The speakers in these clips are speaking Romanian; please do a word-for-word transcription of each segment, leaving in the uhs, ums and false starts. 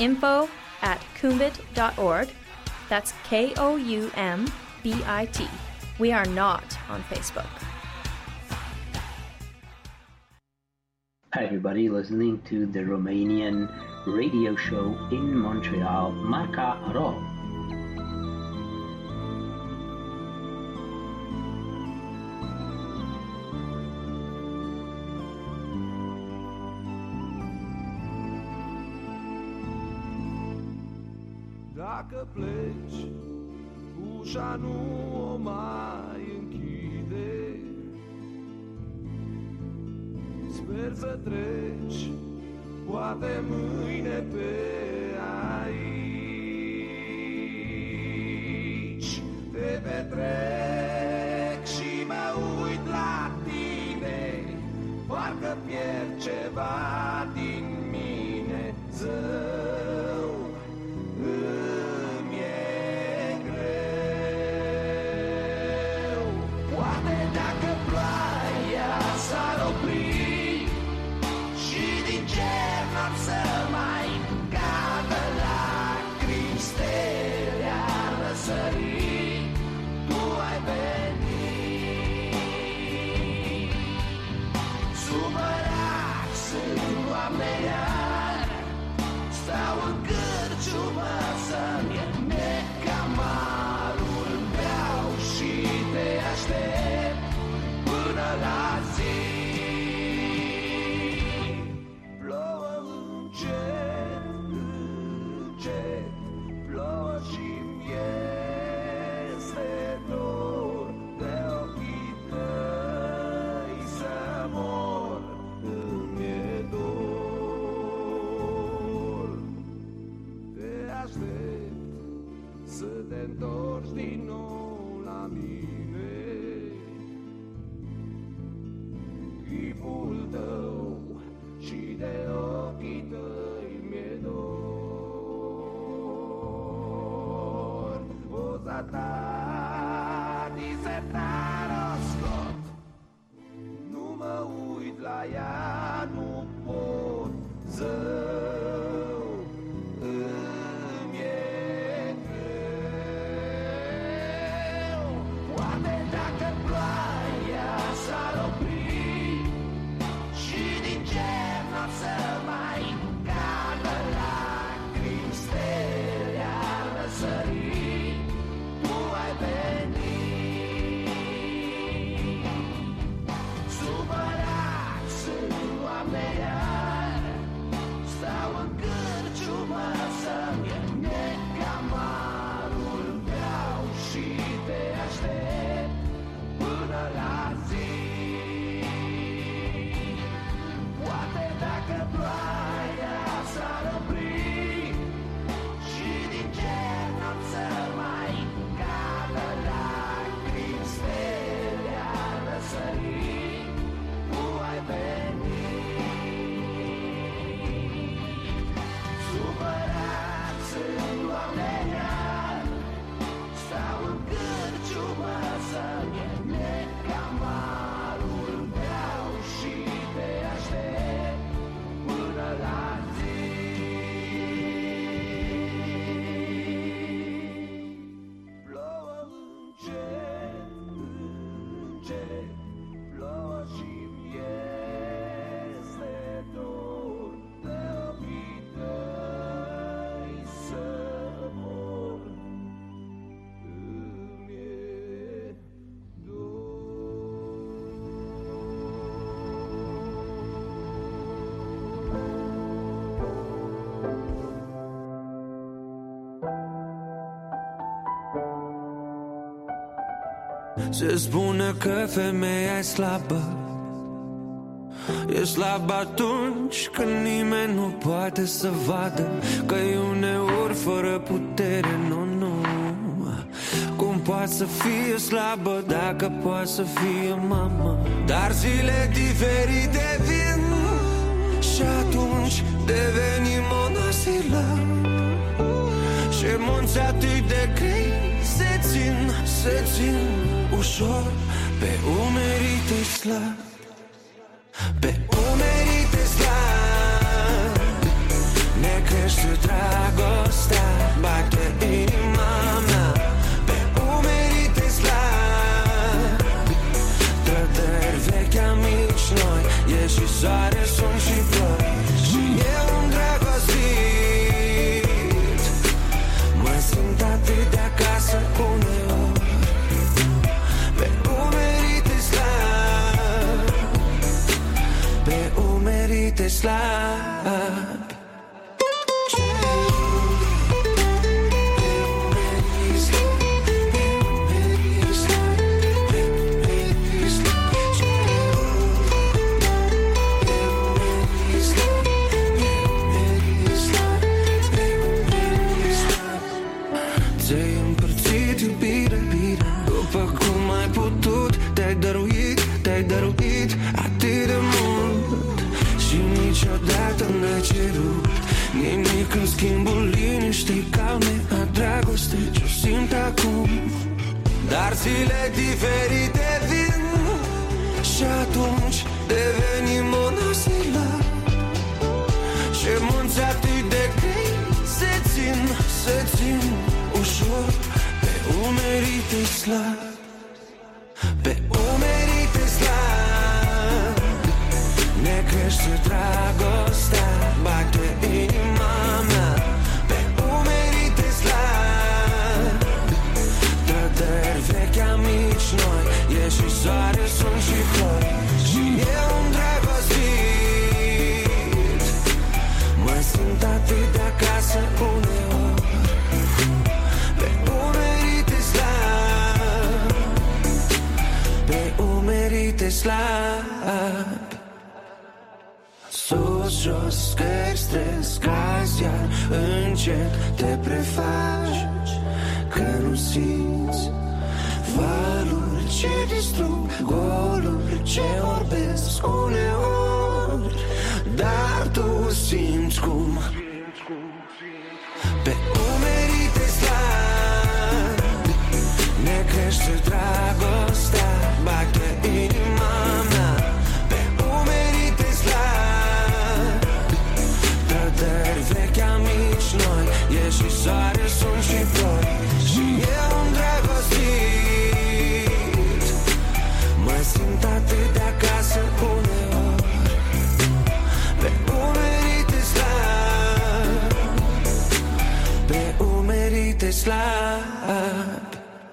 info at kumbit dot org. That's K O U M B I T. We are not on Facebook. Hi everybody, listening to the Romanian radio show in Montreal, Marca Ro. Dacă pleci, ușa nu o mai închide. Sper să treci, poate mâine pe aici. Te petrec și mă uit la tine, parcă pierd ceva din mine. Zău, îmi e greu. Poate dacă ploaia s-ar opri și din cer n-ar să mai cadă lacrimi, stele ar răsări, tu ai venit. Supărat sunt Doamne iar, stau în cârciumă să-mi nec amarul, beau și te aștept până la zi. Plouă încet, încet, plouă și-mi este dor de ochii tăi să mor, îmi e dor. Te aștept să te întorci din nou la mine. Chipul tău și de ochii tăi mi-e dor. Poza ta disertară scot, nu mă uit la ea, nu pot. Zău, îmi e greu. Poate dacă ploaia s-ar opri și din cer n-ar să mai cadă lacrimi, stele ar răsări, tu ai venit. Supărat sunt Doamne iar, stau în cârciumă să-mi nec amarul, beau și te aștept până la zi. Poate dacă ploaia s-ar opri și din cer n-ar să mai cadă lacrimi, stele ar răsări, tu ai venit. Supărat sunt Doamne iar, stau în cârciumă să-mi nec amarul, beau și te aștept până la zi. Plouă încet, încet, plouă și-mi este dor de ochii tăi să mor, îmi e Se spune că femeia e slabă, e slabă atunci când nimeni nu poate să vadă că e uneori fără putere, nu, nu. Cum poate să fie slabă dacă poate să fie mamă? Dar zile diferite vin și atunci devenim monosilă și munți atât de grei se țin, se țin ușor pe umerii tăi slab, pe umerii tăi slab. Ne crește crește dragostea, bate inima mea, pe umerii te slab. Trădări vechi amici noi, e și soare, sun și ploi. Și eu îndrăgostit mă simt atât de acasă uneori. Pe umerii te slab, pe umerii te slab. Te-ai dăruit atât de mult și niciodată n-ai cerut nimic în schimbul liniștii calme a dragostei ce-o simt acum. Dar zile diferite vin și atunci devenim monosilari și munți atât de grei se țin, se țin ușor pe umerii te slab. Pe umerii te slab, ne crește dragostea, bate inima mea. Pe umerii te slab, trădări vechi amici noi, e și soare, sun și ploi. Și eu îndrăgostit mă simt atât de acasă uneori. Pe umerii te slab, pe umerii te slab. Sus, jos, scări, stres, cazi, iar încet te prefaci că nu simți valuri ce distrug, goluri ce orbesc uneori. Dar tu simți cum pe umerii te slab, ne crește dragostea, bate inima mea. Pe umerii te slab, trădări vechi amici noi, e și soare, sun și ploi. Și eu îndrăgostit mă simt atât de acasă uneori. Pe umerii te slab, pe umerii te slab.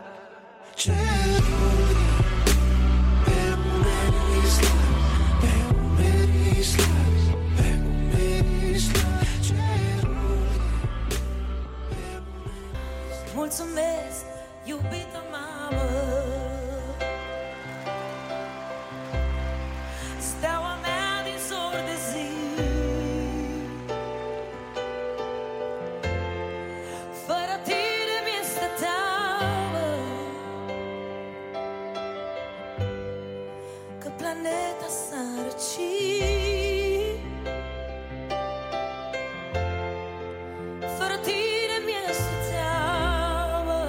Cerul pe umerii slab, pe umerii slab, pe umerii slab. Cerul pe umerii slab. Mulțumesc, iubită mamă, steaua mea din zor de zi. Fără tine mi-este teamă că planeta s-a răcit. Fără tine mi-este teamă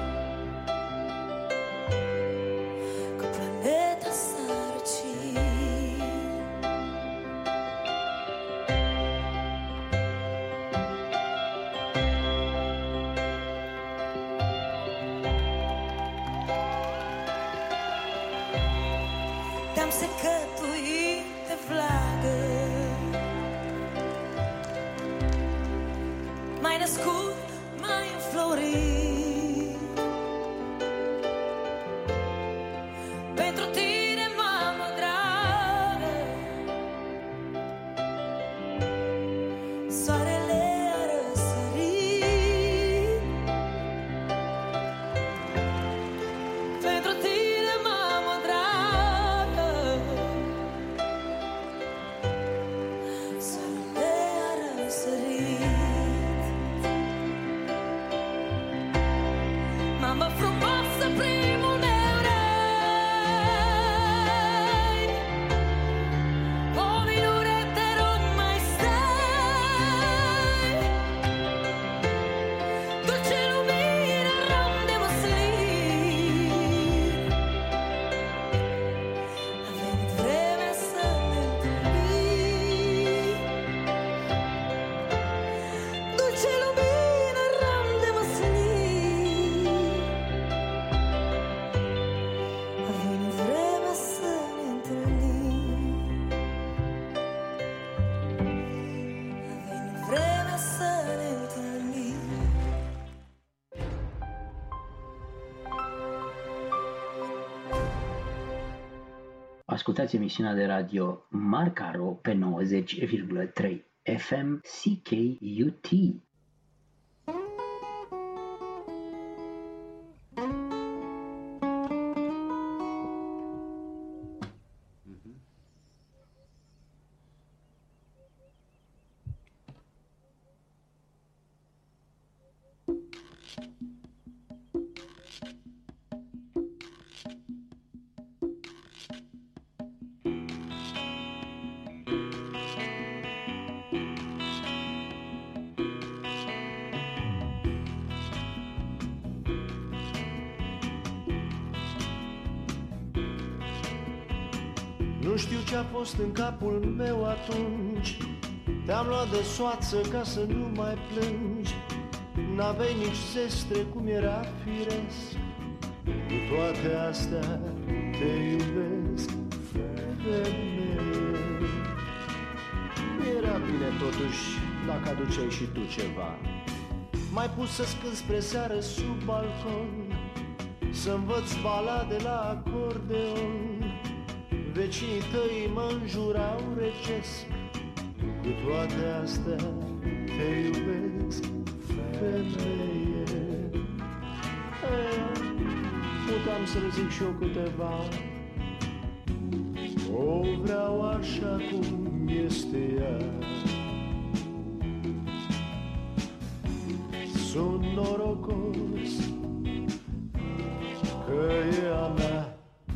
că planeta s-a răcit. Te-am secătuit de vlagă, m-ai născut, m-ai înflorit. Pentru tine, mamă dragă, soarele a răsărit. Pentru tine, mamă dragă, soarele a răsărit. Ascultați emisiunea de radio Marcaro pe nouăzeci virgulă trei F M C K U T. Nu știu ce-a fost în capul meu atunci. Te-am luat de soață ca să nu mai plângi. N-aveai nici zestre cum era firesc. Cu toate astea te iubesc, femeie. Era bine totuși dacă aduceai și tu ceva. M-ai pus să-ți cânt spre seară sub balcon, să învăț balade la acordeon. Vecinii tăi mă înjurau regesc. Cu toate astea te iubesc, femeie. Puteam să-l zic și eu câteva. O vreau așa cum este ea. Sunt norocos că e a mea.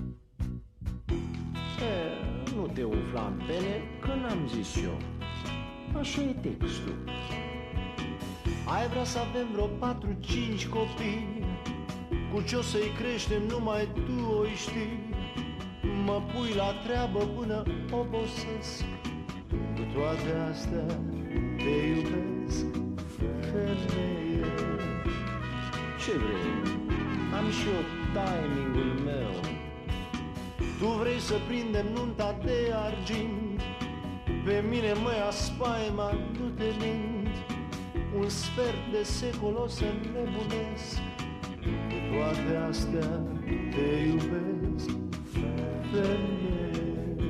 Nu te umfla în pene, că n-am zis eu. Așa e textul. Ai vrea să avem vreo patru-cinci copii. Cu ce o să-i creștem numai tu o știi. Mă pui la treabă până obosesc. Cu toate astea te iubesc, femeie. Ce vrei? Am și eu timingul meu. Tu vrei să prindem nunta de argint. Pe mine mă ia spaima, nu te mint. Un sfert de secol o să nebunesc. Cu toate astea te iubesc, femeie.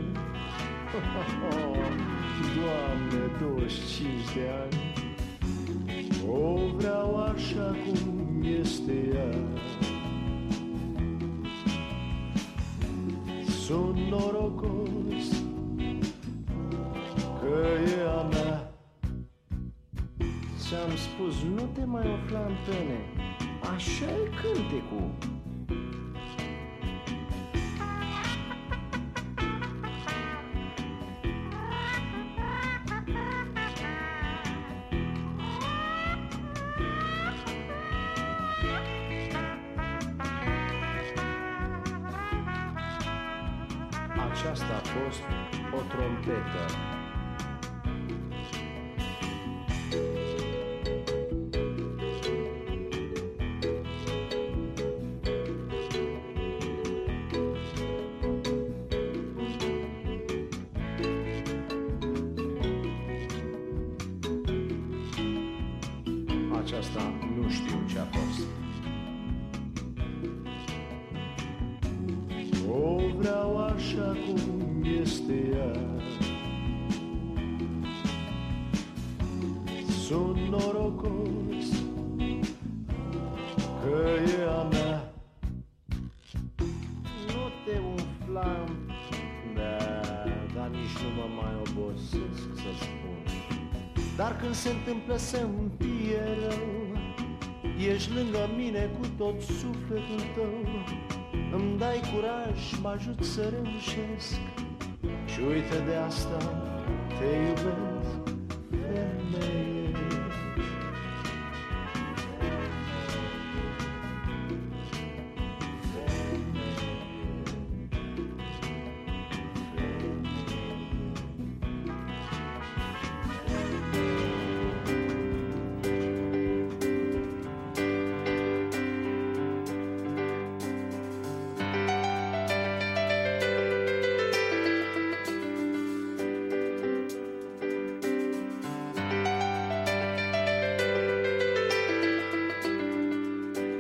Doamne, douăzeci și cinci de ani. O vreau așa cum este ea. Sunt norocos că e a mea. Ți-am spus, nu te mai umfla în pene. Așa-i cântecul. Aceasta a fost o trompetă. Aceasta nu știu ce a fost. O vreau așa cum este ea. Sunt norocos că e a mea. Nu te umfla, da, dar nici nu mă mai obosesc să spun. Dar când se întâmplă să-mi fie rău, ești lângă mine cu tot sufletul tău. Îmi dai curaj, mă ajut să reușesc. Și uite de asta te iubesc, femeie.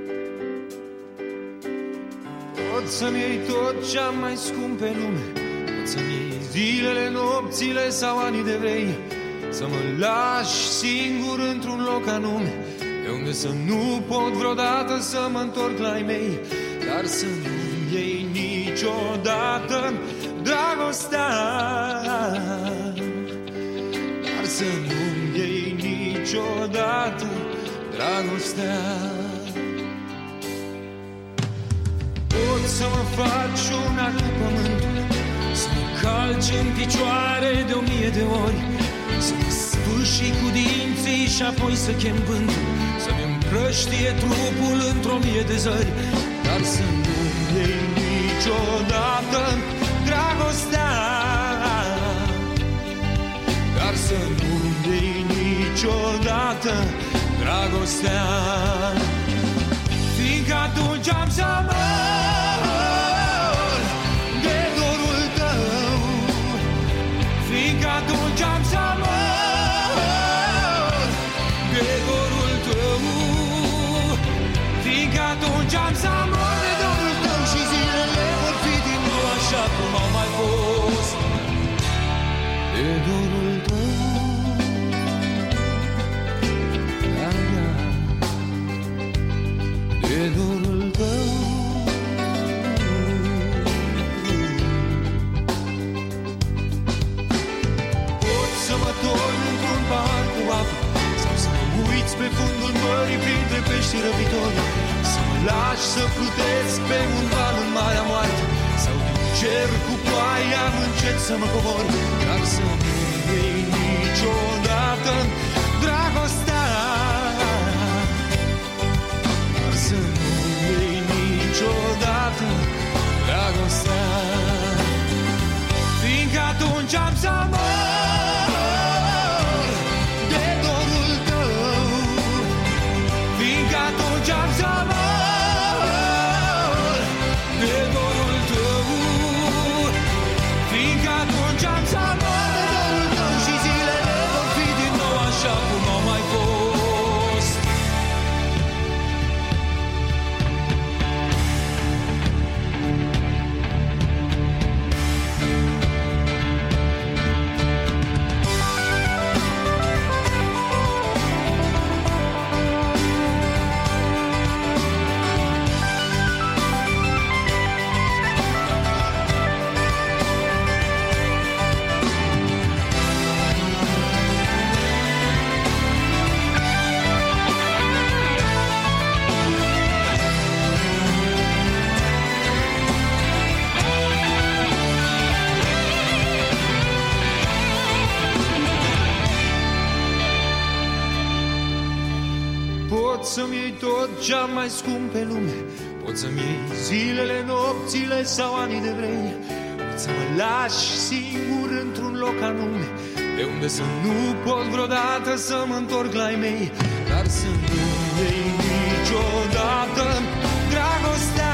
Să-mi iei tot ce-am mai scump pe lume, Poți să-mi iei zilele, nopțile sau anii de vrei, să mă lași singur într-un loc anume, de unde să nu pot vreodată să mă întorc la ai mei, dar să nu-mi iei niciodată dragostea, dar să nu-mi iei niciodată dragostea. Poți să mă faci una cu pământul, să mă calci în picioare de o mie de ori, să mă sfâșii cu dinții și apoi să chem vântul, să-mi împrăștie trupul într-o mie de zări, dar să nu-mi iei niciodată dragostea, dar să nu-mi iei niciodată dragostea, fiindcă atunci am să mor de dorul tău, fiindcă atunci am să mor de dorul tău, fiindcă atunci am să mor de dorul tău și zilele vor fi din nou așa cum au mai fost de dorul tău. De dorul tău. Poți să mă torni într-un pahar cu apă, sau să mă uiți pe fundul mării printre pești răbitori, să mă lași să plutesc pe un val în Marea Moarte, sau din cer cu ploaia încet să mă cobor, dar să nu iei niciodată dragostea, să nu iei niciodată dragostea, fiindcă atunci am să mor de dorul tău, fiindcă atunci am să mor de dorul tău, fiindcă atunci am să mor de dorul tău și zilele vor fi din nou așa cum au mai fost. Poți să-mi iei tot ce-am mai scump pe lume, poți să-mi iei zilele, nopțile sau anii de vrei, poți să mă lași singur într-un loc anume, de unde să nu pot vreodată să mă întorc la ai mei, dar să nu iei niciodată dragostea,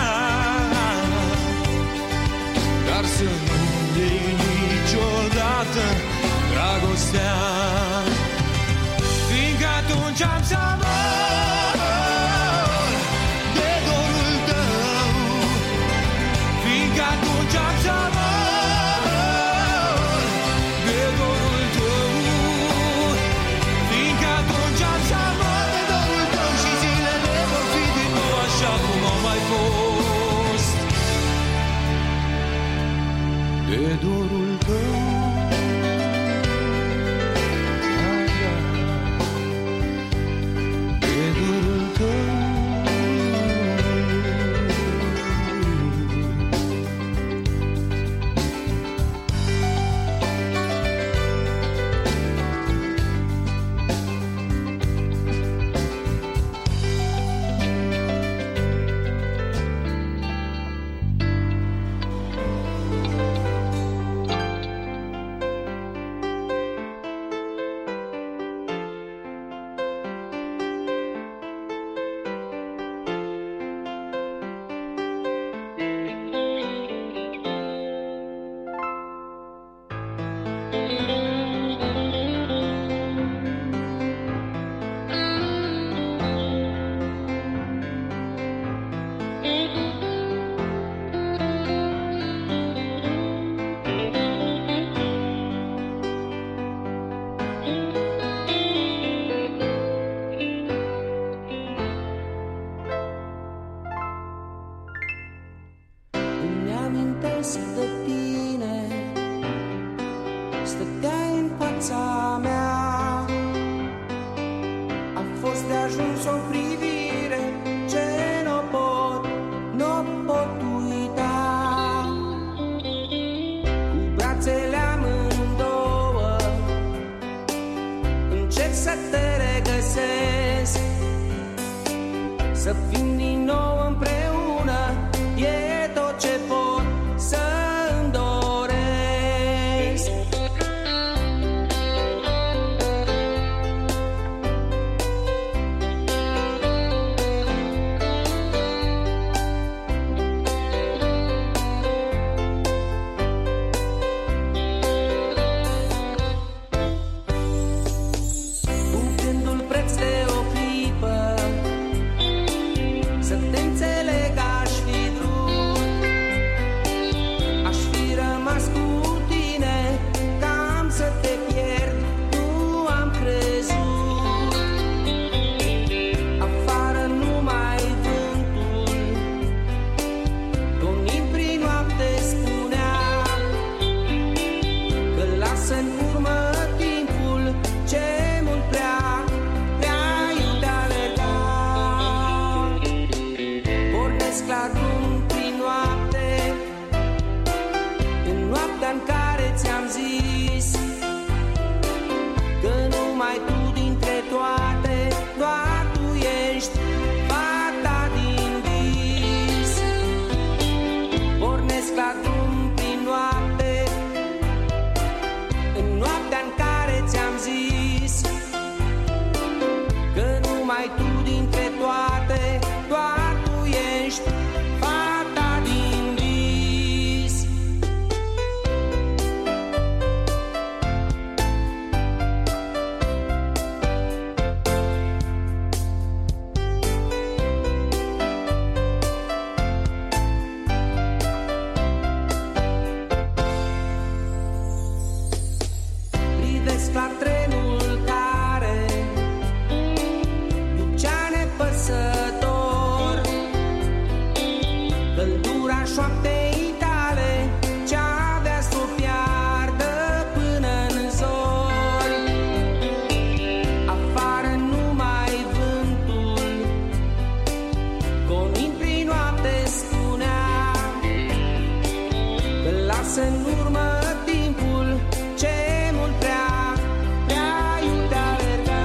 dar să nu iei niciodată dragostea, fiindcă atunci am să mor de dorul tău, fiindcă atunci am să mor de dorul tău, fiindcă atunci am să mor de dorul tău și zilele vor fi din nou așa cum au mai fost de dorul tău. fost de ajuns o privire ce n-o pot, n-o pot uita. Cu brațele amândouă încerc să te regăsesc, să fim din nou împreună, e tot ce pot să-mi doresc. Cu gândul preț de o clipă să te înțeleg aș fi vrut, aș fi rămas cu tine, cam să te pierd, nu am crezut. Afară numai vântul gonind prin noapte spunea că lasă în urmă timpul ce mult prea, prea iute alerga. Pornesc la drum prin noapte, în noaptea în care ți-am zis că numai tu dintre toate, doar tu ești fata din vis. Pornesc la drum prin noapte, în noaptea în care ți-am zis că numai tu dintre toate, doar tu ești fata din vis. Privesc la trenul care ducea nepăsător căldura șoaptei tale, ce-avea s-o piardă până în zori. Afară numai vântul gonind prin noapte spunea că lasă în urmă timpul ce mult prea, prea iute alerga.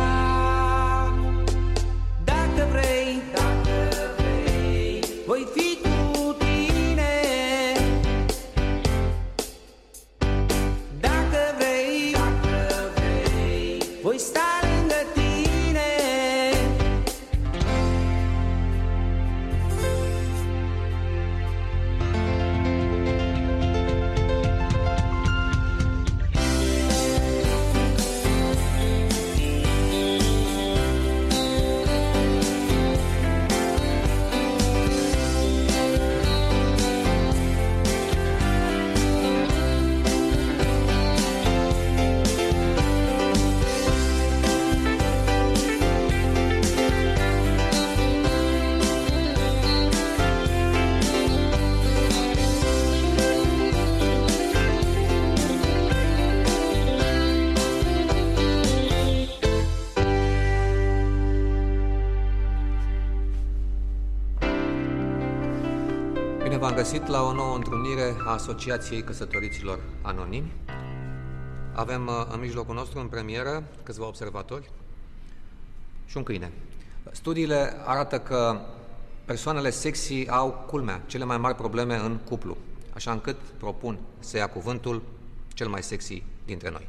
Dacă vrei, dacă vrei, voi fi cu tine. Dacă vrei, dacă vrei, voi sta lângă tine. Bine v-am găsit la o nouă întrunire a Asociației Căsătoriților Anonimi. Avem uh, în mijlocul nostru, în premieră, câțiva observatori și un câine. Studiile arată că persoanele sexy au, culmea, cele mai mari probleme în cuplu, așa încât propun să ia cuvântul cel mai sexy dintre noi.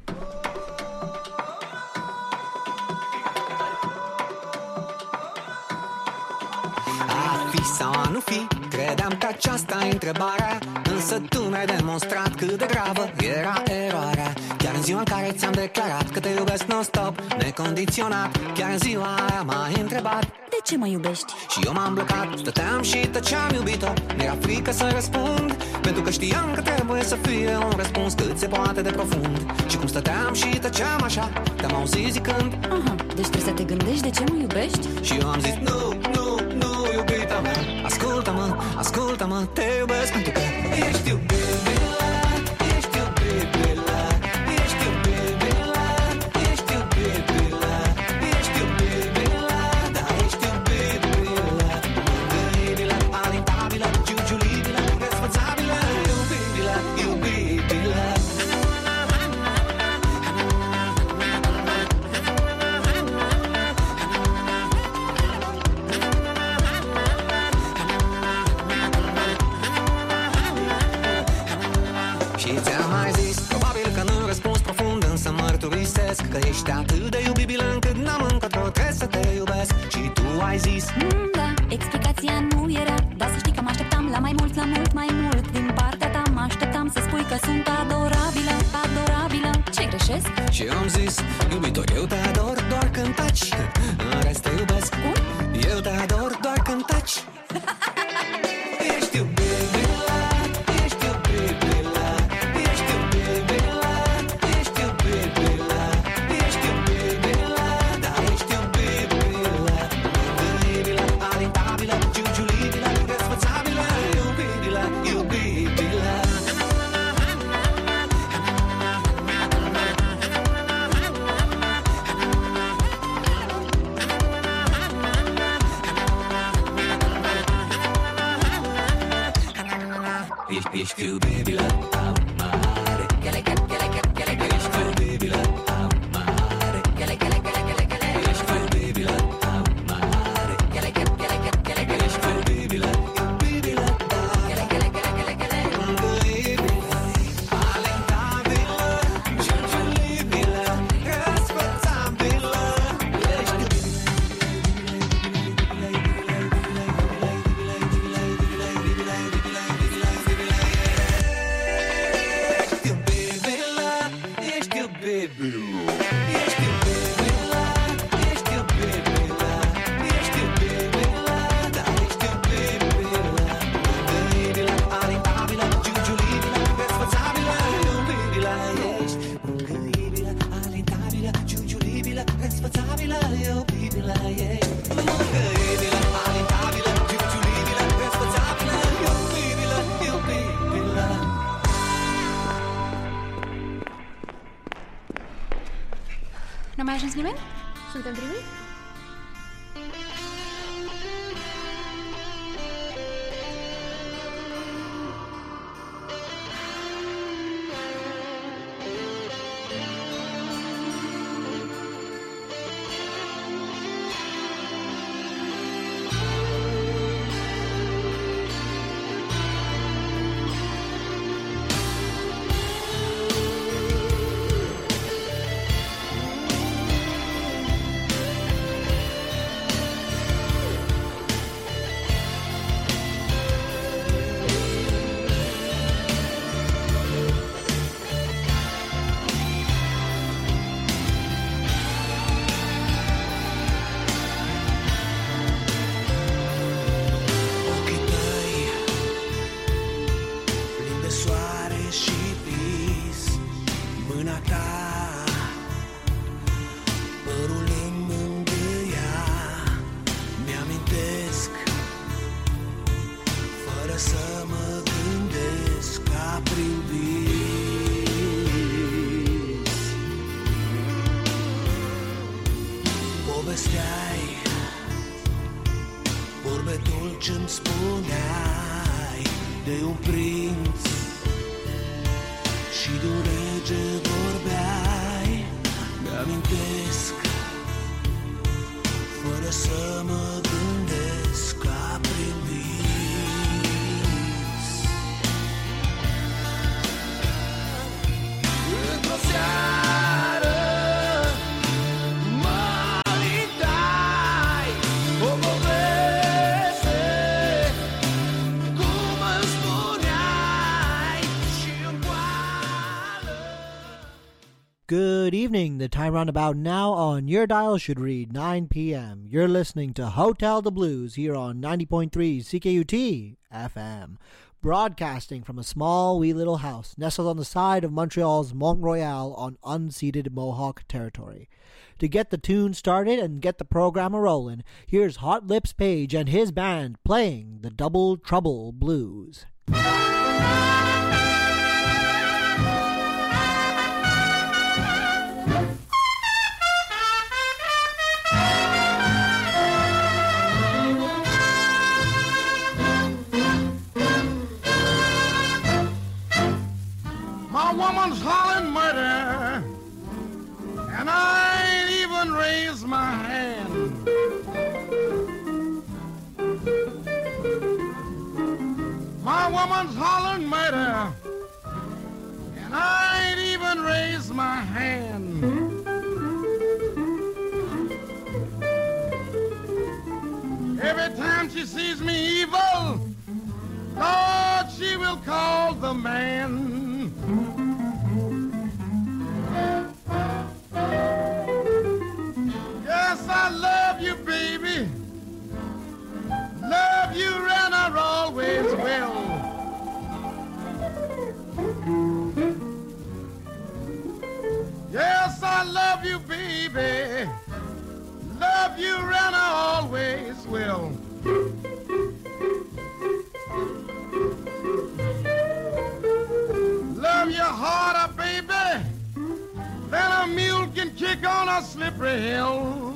A fi sau a nu fi, credeam că aceasta e întrebarea, însă tu mi-ai demonstrat cât de gravă era eroarea. Chiar în ziua în care ți-am declarat că te iubesc non-stop, necondiționat, chiar în ziua aia m-ai întrebat de ce mă iubești? Și eu m-am blocat, stăteam și tăceam iubito, mi-era frică să răspund, pentru că știam că trebuie să fie un răspuns cât se poate de profund. Și cum stăteam și tăceam așa, te-am auzit zicând Aha, deci trebuie să te gândești de ce mă iubești? Și eu am zis nu, nu, nu, iubita mea, ascultă-mă, ascultă-mă, te iubesc pentru că ești iubita, ești iubita, ești iubita, ești iubita, ești iubita. Ești atât de iubibilă încât n-am încotro, trebuie să te iubesc. Și tu ai zis mm, da, explicația nu era, dar să știi că mă așteptam la mai mult, la mult mai mult. Din partea ta mă așteptam să spui că sunt adorabilă, adorabilă. Ce greșesc? și eu am zis iubitor, eu te ador doar când taci, în rest te iubesc. Cum? Eu te ador doar când taci. Ești iubibilă, ești iubibilă, ești iubibilă, ești iubibilă, ești iubibilă, da, ești iubibilă, mângâibilă, alentabilă, giugiulibilă, răsfățabilă, iubibilă, iubibilă. Ești, ești iubibilă, au mare. Ești iubibilă, au mare. Ești iubibilă, au mare. Ești iubibilă, iubibilă, da. Mângâibilă, alentabilă, giugiulibilă, răsfățabilă. Ești Nu mai ajuns nimeni? Suntem primii? ce-mi spuneai de un prinț și de un rege vorbeai. Mi-amintesc fără să mă gândesc, ca prin vis. Într-o seară Good evening. The time roundabout now on your dial should read nine p.m. You're listening to Hotel the Blues here on ninety point three C K U T F M, broadcasting from a small wee little house nestled on the side of Montreal's Mont Royal on unceded Mohawk territory. To get the tune started and get the program a-rolling, here's Hot Lips Page and his band playing the Double Trouble Blues. My woman's hollering murder, and I ain't even raised my hand. My woman's hollering murder, and I ain't even raised my hand. Every time she sees me evil, Lord, she will call the man. Yes, I love you, baby. Love you, and I always will. Yes, I love you, baby. Love you, and I always will. Love you harder, baby, than a mule can kick on a slippery hill.